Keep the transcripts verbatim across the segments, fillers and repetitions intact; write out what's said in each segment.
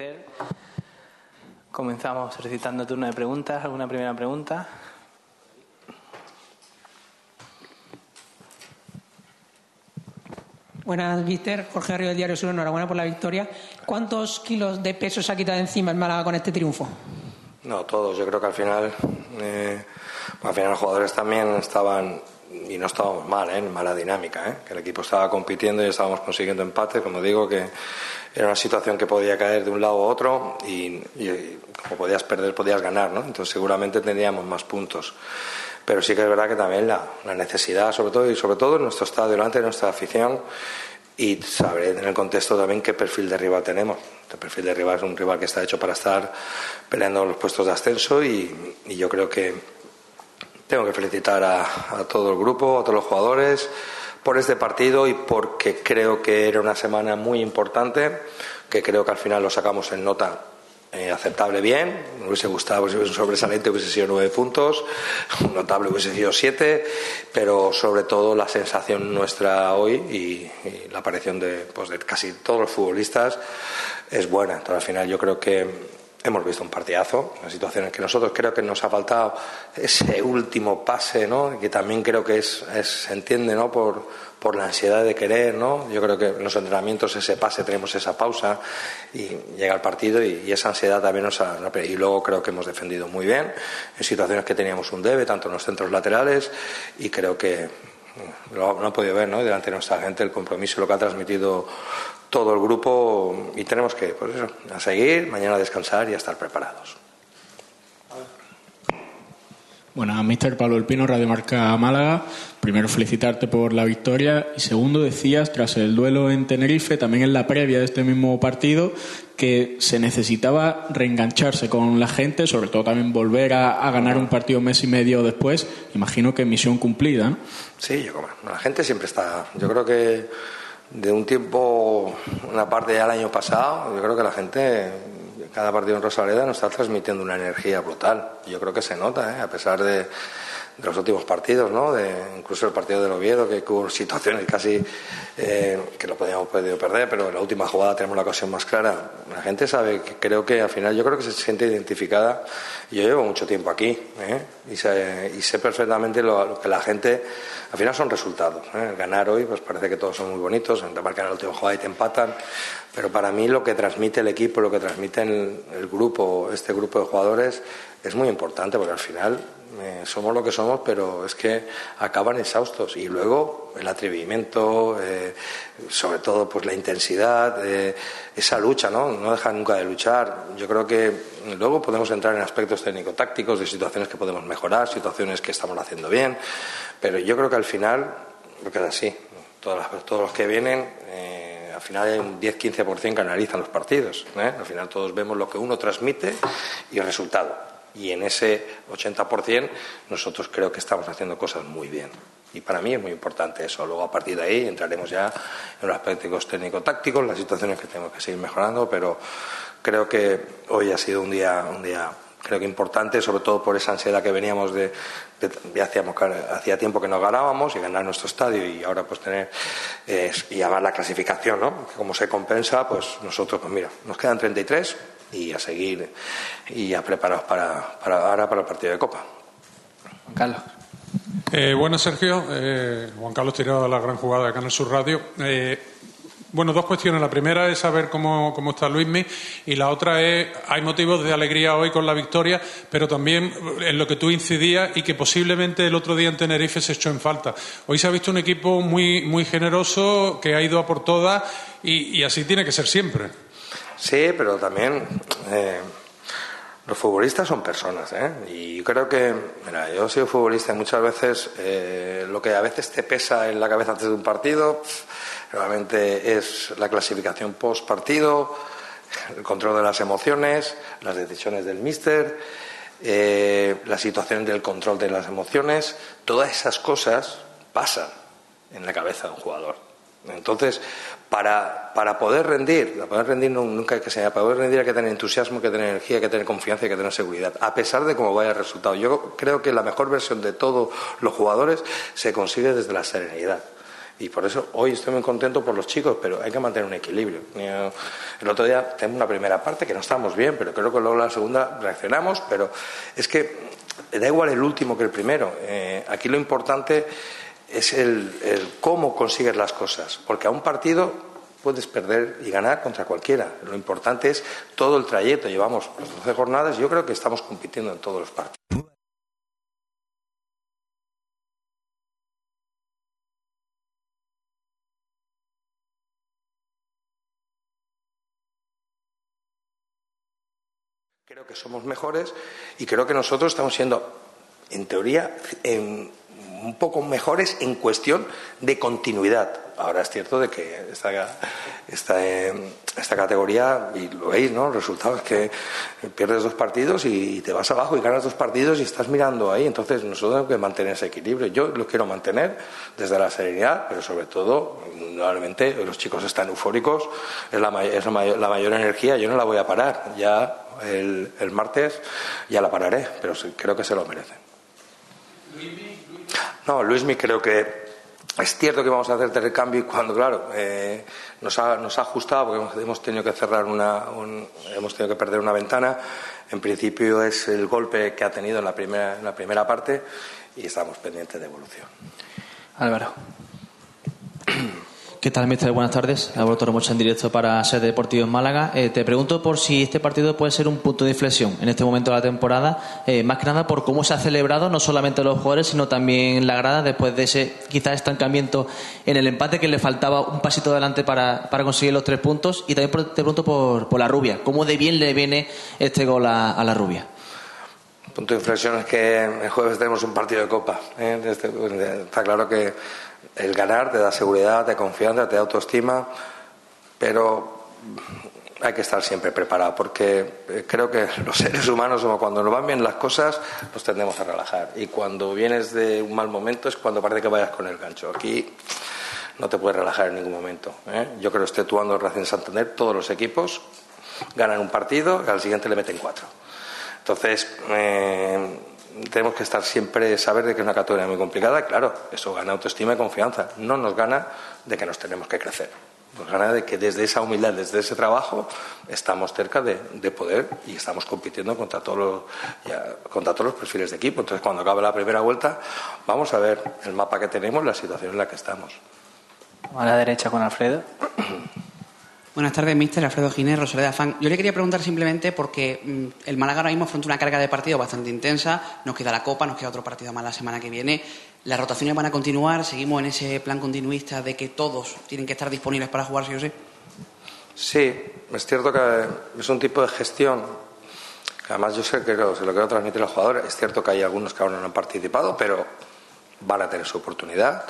Mister. Comenzamos recitando turno de preguntas. ¿Alguna primera pregunta? Buenas, Mister. Jorge Río del Diario Sur. Enhorabuena por la victoria. ¿Cuántos kilos de peso se ha quitado encima el Málaga con este triunfo? No, todos. Yo creo que al final, eh, al final los jugadores también estaban, y no estábamos mal, ¿eh? En mala dinámica, ¿eh? Que el equipo estaba compitiendo y estábamos consiguiendo empate. Como digo, que era una situación que podía caer de un lado a otro y, y como podías perder, podías ganar, ¿no? Entonces seguramente tendríamos más puntos. Pero sí que es verdad que también la, la necesidad, sobre todo, y sobre todo en nuestro estadio, delante de nuestra afición, y saber en el contexto también qué perfil de rival tenemos. El perfil de rival es un rival que está hecho para estar peleando los puestos de ascenso y, y yo creo que tengo que felicitar a, a todo el grupo, a todos los jugadores por este partido y porque creo que era una semana muy importante, que creo que al final lo sacamos en nota eh, aceptable bien. Me hubiese gustado, si hubiese un sobresaliente hubiese sido nueve puntos, un notable hubiese sido siete, pero sobre todo la sensación nuestra hoy y, y la aparición de, pues, de casi todos los futbolistas es buena. Entonces al final yo creo que hemos visto un partidazo, en situaciones que nosotros creo que nos ha faltado ese último pase, ¿no? Que también creo que es, es se entiende, ¿no? Por, por la ansiedad de querer, ¿no? Yo creo que en los entrenamientos ese pase tenemos esa pausa y llega el partido y, y esa ansiedad también nos ha... Y luego creo que hemos defendido muy bien en situaciones que teníamos un debe, tanto en los centros laterales, y creo que lo, lo han podido ver, ¿no? Delante de nuestra gente el compromiso, lo que ha transmitido todo el grupo, y tenemos que, pues eso, a seguir, mañana a descansar y a estar preparados. Bueno, mister Pablo El Pino, Radio Marca Málaga. Primero, felicitarte por la victoria y segundo, decías, tras el duelo en Tenerife, también en la previa de este mismo partido, que se necesitaba reengancharse con la gente, sobre todo también volver a, a ganar un partido un mes y medio después. Imagino que misión cumplida, ¿no? Sí, yo como la gente siempre está, yo creo que de un tiempo, una parte ya el año pasado, yo creo que la gente, cada partido en Rosaleda nos está transmitiendo una energía brutal. Yo creo que se nota, ¿eh? A pesar de, de los últimos partidos, ¿no? De, incluso el partido del Oviedo, que hubo situaciones casi eh, que lo podíamos podido perder, pero en la última jugada tenemos la ocasión más clara. La gente sabe que creo que al final, yo creo que se siente identificada. Yo llevo mucho tiempo aquí, ¿eh? y, sé, y sé perfectamente lo, lo que la gente, al final son resultados, ¿eh? El ganar hoy, pues parece que todos son muy bonitos, te marcan la última jugada y te empatan, pero para mí lo que transmite el equipo, lo que transmite el, el grupo, este grupo de jugadores, es muy importante, porque al final eh, somos lo que somos, pero es que acaban exhaustos. Y luego el atrevimiento, eh, sobre todo pues la intensidad, eh, esa lucha, ¿no? No dejan nunca de luchar. Yo creo que luego podemos entrar en aspectos técnico-tácticos, de situaciones que podemos mejorar, situaciones que estamos haciendo bien, pero yo creo que al final, porque es así, todos los, todos los que vienen, eh, al final hay un diez a quince por ciento que analizan los partidos, ¿eh? Al final todos vemos lo que uno transmite y el resultado. Y en ese ochenta por ciento nosotros creo que estamos haciendo cosas muy bien. Y para mí es muy importante eso. Luego a partir de ahí entraremos ya en los aspectos técnico-tácticos, las situaciones que tenemos que seguir mejorando, pero creo que hoy ha sido un día, un día creo que importante, sobre todo por esa ansiedad que veníamos de, de, de hacíamos, hacía tiempo que no ganábamos y ganar nuestro estadio y ahora pues tener eh, y además la clasificación, ¿no? Que como se compensa, pues nosotros, pues mira, nos quedan treinta y tres y a seguir y ya preparados para, para ahora para el partido de Copa. Juan Carlos. Eh, bueno, Sergio, eh, Juan Carlos Tirado de la gran jugada de Canal Sur Radio. Eh, bueno, dos cuestiones. La primera es saber cómo, cómo está Luismi y la otra es, hay motivos de alegría hoy con la victoria, pero también en lo que tú incidías y que posiblemente el otro día en Tenerife se echó en falta. Hoy se ha visto un equipo muy, muy generoso que ha ido a por todas y, y así tiene que ser siempre. Sí, pero también eh, los futbolistas son personas, ¿eh? Y creo que, mira, yo he sido futbolista y muchas veces eh, lo que a veces te pesa en la cabeza antes de un partido, pff, realmente es la clasificación post partido, el control de las emociones, las decisiones del míster, eh, la situación del control de las emociones, todas esas cosas pasan en la cabeza de un jugador. Entonces, para, para poder rendir, para poder rendir nunca hay que ser, para poder rendir hay que tener entusiasmo, hay que tener energía, hay que tener confianza, hay que tener seguridad, a pesar de cómo vaya el resultado. Yo creo que la mejor versión de todos los jugadores se consigue desde la serenidad. Y por eso hoy estoy muy contento por los chicos, pero hay que mantener un equilibrio. El otro día tenemos una primera parte que no estábamos bien, pero creo que luego en la segunda reaccionamos, pero es que da igual el último que el primero. Eh, aquí lo importante es el, el cómo consigues las cosas, porque a un partido puedes perder y ganar contra cualquiera. Lo importante es todo el trayecto. Llevamos doce jornadas y yo creo que estamos compitiendo en todos los partidos. Creo que somos mejores y creo que nosotros estamos siendo, en teoría, en, un poco mejores en cuestión de continuidad. Ahora es cierto de que esta, esta, esta categoría, y lo veis, ¿no? El resultado es que pierdes dos partidos y te vas abajo y ganas dos partidos y estás mirando ahí. Entonces nosotros tenemos que mantener ese equilibrio. Yo lo quiero mantener desde la serenidad, pero sobre todo, normalmente los chicos están eufóricos, es la, es la, mayor, la mayor energía, yo no la voy a parar. Ya el, el martes ya la pararé, pero creo que se lo merecen. No, Luismi, creo que es cierto que vamos a hacer el cambio y cuando, claro, eh, nos, ha, nos ha ajustado porque hemos, hemos tenido que cerrar una, un, hemos tenido que perder una ventana. En principio es el golpe que ha tenido en la primera, en la primera parte y estamos pendientes de evolución. Álvaro. ¿Qué tal, mister? Buenas tardes. Álvaro Torremocha en directo para Ser Deportivo en Málaga. Eh, te pregunto por si este partido puede ser un punto de inflexión en este momento de la temporada, eh, más que nada por cómo se ha celebrado no solamente los jugadores, sino también la grada después de ese quizás estancamiento en el empate que le faltaba un pasito adelante para, para conseguir los tres puntos. Y también te pregunto por, por la Rubia. ¿Cómo de bien le viene este gol a, a la Rubia? El punto de inflexión es que el jueves tenemos un partido de Copa. ¿eh? Este, está claro que el ganar te da seguridad, te da confianza, te da autoestima, pero hay que estar siempre preparado, porque creo que los seres humanos, cuando nos van bien las cosas, nos tendemos a relajar. Y cuando vienes de un mal momento es cuando parece que vayas con el gancho. Aquí no te puedes relajar en ningún momento. ¿eh? Yo creo que exceptuando Racing Santander, todos los equipos ganan un partido y al siguiente le meten cuatro. Entonces, eh, tenemos que estar siempre, saber de que es una categoría muy complicada. Claro, eso gana autoestima y confianza. No nos gana de que nos tenemos que crecer. Nos gana de que desde esa humildad, desde ese trabajo, estamos cerca de, de poder y estamos compitiendo contra todos los, ya, contra todos los perfiles de equipo. Entonces, cuando acabe la primera vuelta, vamos a ver el mapa que tenemos, la situación en la que estamos. A la derecha con Alfredo. Buenas tardes, mister Alfredo Ginés, Rosaleda Fan. Yo le quería preguntar simplemente porque mmm, el Málaga ahora mismo afronta una carga de partido bastante intensa. Nos queda la Copa, nos queda otro partido más la semana que viene. Las rotaciones van a continuar. Seguimos en ese plan continuista de que todos tienen que estar disponibles para jugar sí o sí. Sí, es cierto que es un tipo de gestión que además yo sé que se lo quiero transmitir a los jugadores. Es cierto que hay algunos que aún no han participado, pero van a tener su oportunidad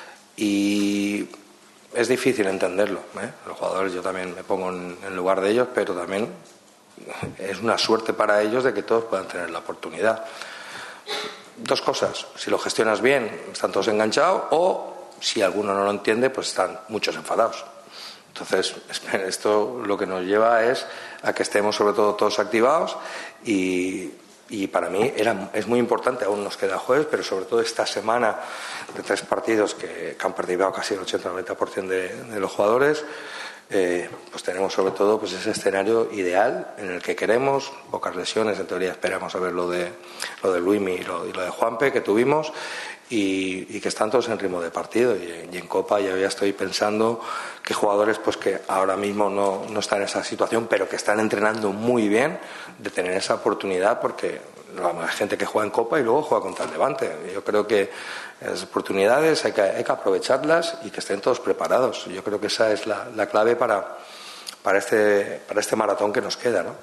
y es difícil entenderlo, ¿eh? Los jugadores, yo también me pongo en, en lugar de ellos, pero también es una suerte para ellos de que todos puedan tener la oportunidad. Dos cosas: si lo gestionas bien, están todos enganchados, o si alguno no lo entiende, pues están muchos enfadados. Entonces, esto lo que nos lleva es a que estemos sobre todo todos activados y, y para mí era, es muy importante, aún nos queda jueves, pero sobre todo esta semana de tres partidos que, que han participado casi el ochenta a noventa por ciento de, de los jugadores, eh, pues tenemos sobre todo pues ese escenario ideal en el que queremos, pocas lesiones, en teoría esperamos a ver lo de, lo de Luismi y lo, y lo de Juanpe que tuvimos, y, y que están todos en ritmo de partido. Y, y en Copa yo ya estoy pensando que jugadores pues que ahora mismo no, no están en esa situación, pero que están entrenando muy bien, de tener esa oportunidad, porque hay gente que juega en Copa y luego juega contra el Levante. Yo creo que las oportunidades hay que, hay que aprovecharlas y que estén todos preparados. Yo creo que esa es la, la clave para, para, este, para este maratón que nos queda, ¿no?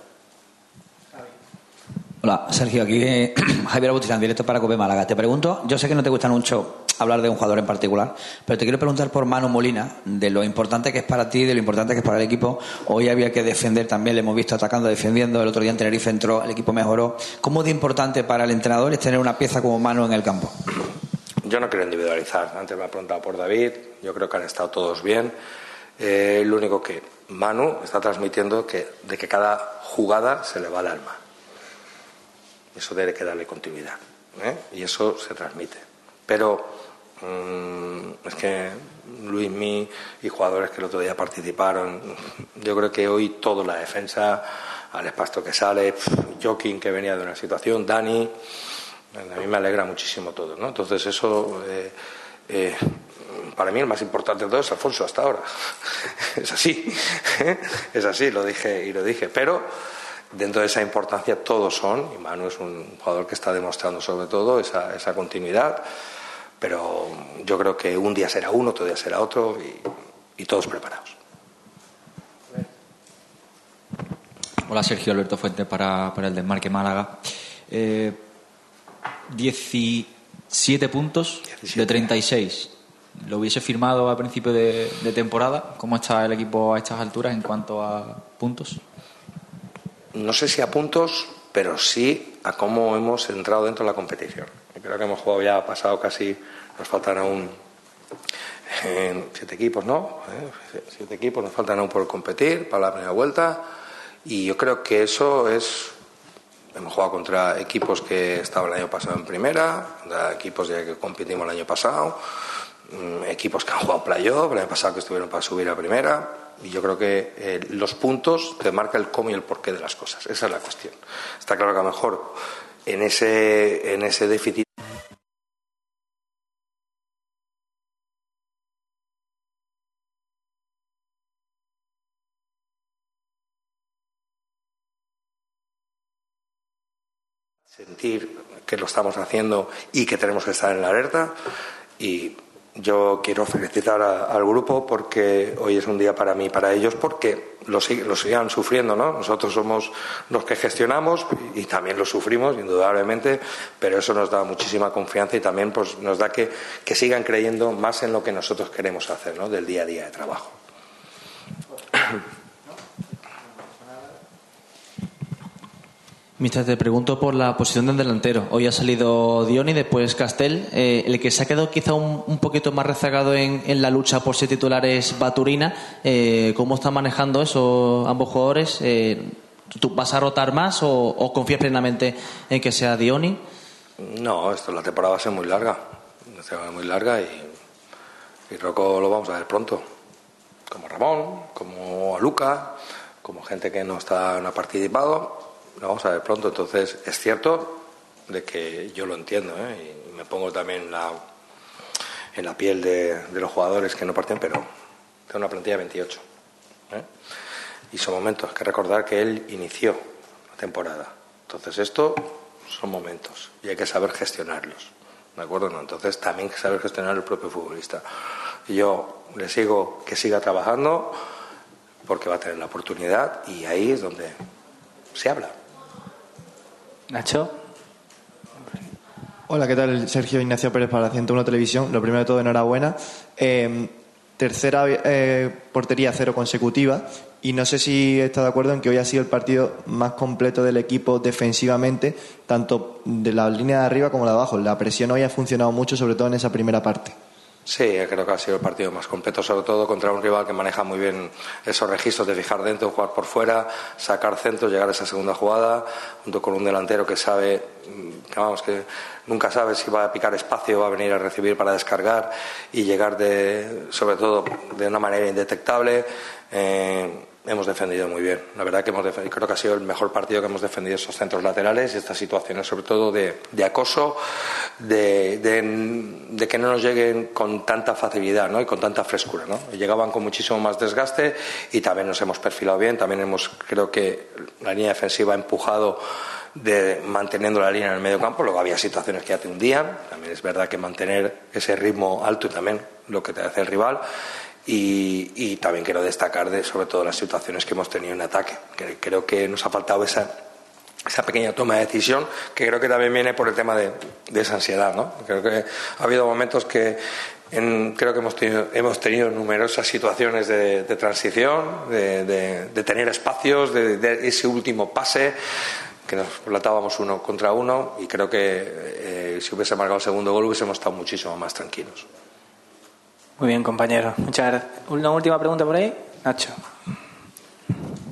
Hola, Sergio, aquí eh, Javier Bautista, en directo para Cope Málaga. Te pregunto, yo sé que no te gusta mucho hablar de un jugador en particular, pero te quiero preguntar por Manu Molina, de lo importante que es para ti, de lo importante que es para el equipo. Hoy había que defender también, le hemos visto atacando, defendiendo, el otro día en Tenerife entró, el equipo mejoró. ¿Cómo de importante para el entrenador es tener una pieza como Manu en el campo? Yo no quiero individualizar. Antes me ha preguntado por David, yo creo que han estado todos bien. Eh, lo único que Manu está transmitiendo que de que cada jugada se le va al alma. Eso debe que darle continuidad, ¿eh? Y eso se transmite. Pero Mm, es que Luismi y jugadores que el otro día participaron, yo creo que hoy toda la defensa, Alex Pasto que sale, Joaquín que venía de una situación, Dani, a mí me alegra muchísimo todo, ¿no? Entonces eso, eh, eh, para mí el más importante de todo es Alfonso hasta ahora. Es así, ¿eh? Es así, lo dije y lo dije, pero dentro de esa importancia todos son, y Manu es un jugador que está demostrando sobre todo esa, esa continuidad, pero yo creo que un día será uno, otro día será otro y, y todos preparados. Hola, Sergio Alberto Fuentes para, para el Desmarque Málaga. Eh, diecisiete puntos diecisiete. De treinta y seis. ¿Lo hubiese firmado a principio de, de temporada? ¿Cómo está el equipo a estas alturas en cuanto a puntos? No sé si a puntos, pero sí a cómo hemos entrado dentro de la competición. Creo que hemos jugado ya, pasado casi, nos faltan aún eh, siete equipos, ¿no? Eh, siete equipos, nos faltan aún por competir para la primera vuelta. Y yo creo que eso es... Hemos jugado contra equipos que estaban el año pasado en primera, equipos ya que competimos el año pasado, equipos que han jugado playoff, el año pasado que estuvieron para subir a primera. Y yo creo que eh, los puntos te marcan el cómo y el porqué de las cosas. Esa es la cuestión. Está claro que a lo mejor en ese, en ese déficit sentir que lo estamos haciendo y que tenemos que estar en la alerta. Y yo quiero felicitar a, al grupo porque hoy es un día para mí y para ellos, porque lo, lo sigan sufriendo, ¿no? Nosotros somos los que gestionamos y también lo sufrimos, indudablemente, pero eso nos da muchísima confianza y también pues, nos da que, que sigan creyendo más en lo que nosotros queremos hacer, ¿no? Del día a día de trabajo. Mister, te pregunto por la posición del delantero. Hoy ha salido Dioni, después Castel. Eh, el que se ha quedado quizá un, un poquito más rezagado en, en la lucha por ser titular es Baturina. Eh, ¿Cómo están manejando eso ambos jugadores? Eh, ¿Tú vas a rotar más o, o confías plenamente en que sea Dioni? No, esto la temporada va a ser muy larga. La temporada muy larga y, y Rocco lo vamos a ver pronto. Como Ramón, como a Luca, como gente que no, está, no ha participado. Lo vamos a ver pronto. Entonces es cierto de que yo lo entiendo, ¿eh? Y me pongo también en la, en la piel de, de los jugadores que no parten, pero tengo una plantilla de veintiocho, ¿eh? Y son momentos. Hay que recordar que él inició la temporada. Entonces esto son momentos y hay que saber gestionarlos, ¿de acuerdo? ¿No? Entonces también hay que saber gestionar el propio futbolista. Y yo le sigo que siga trabajando porque va a tener la oportunidad y ahí es donde se habla. Nacho. Hola, ¿qué tal? Sergio Ignacio Pérez para ciento uno Televisión. Lo primero de todo, enhorabuena. Eh, tercera eh, portería cero consecutiva. Y no sé si está de acuerdo en que hoy ha sido el partido más completo del equipo defensivamente, tanto de la línea de arriba como la de abajo. La presión hoy ha funcionado mucho, sobre todo en esa primera parte. Sí, creo que ha sido el partido más completo, sobre todo contra un rival que maneja muy bien esos registros de fijar dentro, jugar por fuera, sacar centros, llegar a esa segunda jugada, junto con un delantero que sabe, que vamos, que nunca sabe si va a picar espacio, va a venir a recibir para descargar y llegar de, sobre todo, de una manera indetectable. Eh, hemos defendido muy bien. La verdad que hemos defendido, creo que ha sido el mejor partido que hemos defendido esos centros laterales y estas situaciones, sobre todo de, de acoso, de, de, de que no nos lleguen con tanta facilidad, ¿no? Y con tanta frescura, ¿no? Llegaban con muchísimo más desgaste y también nos hemos perfilado bien. También hemos, creo que la línea defensiva ha empujado de manteniendo la línea en el medio campo. Luego había situaciones que ya te hundían. También es verdad que mantener ese ritmo alto y también lo que te hace el rival. Y, y también quiero destacar de, sobre todo las situaciones que hemos tenido en ataque, que creo que nos ha faltado esa, esa pequeña toma de decisión, que creo que también viene por el tema de, de esa ansiedad, ¿no? Creo que ha habido momentos que en, creo que hemos tenido, hemos tenido numerosas situaciones de, de transición, de, de, de tener espacios, de, de ese último pase que nos platábamos uno contra uno, y creo que eh, si hubiese marcado el segundo gol hubiésemos estado muchísimo más tranquilos. Muy bien, compañero. Muchas gracias. Una última pregunta por ahí, Nacho.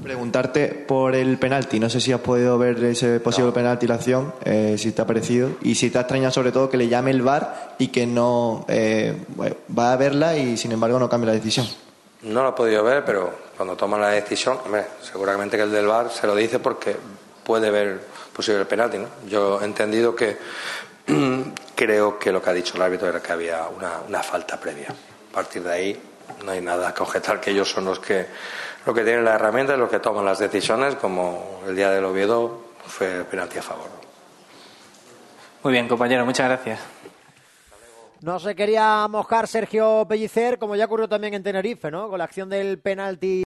Preguntarte por el penalti. No sé si has podido ver ese posible No. penalti, la acción, eh, si te ha parecido. Y si te ha extrañado sobre todo que le llame el V A R y que no eh, bueno, va a verla y sin embargo no cambie la decisión. No lo he podido ver, pero cuando toman la decisión, hombre, seguramente que el del V A R se lo dice porque puede ver posible penalti, ¿no? Yo he entendido que creo que lo que ha dicho el árbitro era que había una, una falta previa. A partir de ahí no hay nada que objetar, que ellos son los que, los que tienen la herramienta y los que toman las decisiones, como el día del Oviedo fue penalti a favor. Muy bien, compañero, muchas gracias. No se quería mojar Sergio Pellicer, como ya ocurrió también en Tenerife, ¿no? Con la acción del penalti